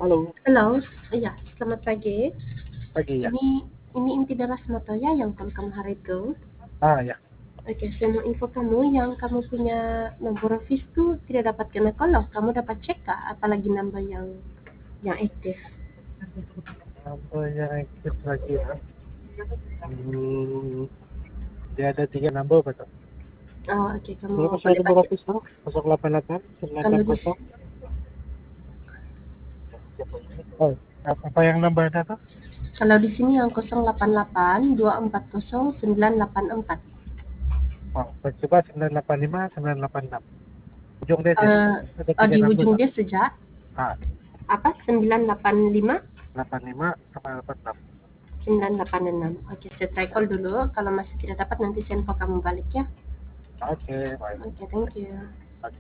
Halo, Halo, iya, selamat pagi. pagi ya. Ini inti deras moto ya yang kamu hari itu. Ya. Oke, saya mau info kamu yang kamu punya nomor office tuh tidak dapat kena call loh. Kamu dapat cek kah? Apalagi nambah yang aktif. Number yang aktif lagi ya. Hmm, dia ada 3 number betul. Oh, oke, kamu Berapa saya boleh nomor pakai. office sekarang? 088 Kalau di 960. Oh, apa yang number ada tuh? kalau di sini yang 088 240 984. Oh, saya coba 985 986. Ujung dia deh. Eh, Ada oh, 3 di number ujung tak? dia sejak Ah, apa? 985 85 sama 86. 986. Oke, saya try call dulu. Kalau masih tidak dapat nanti saya info kamu balik ya. Oke, baik. Oke, thank you.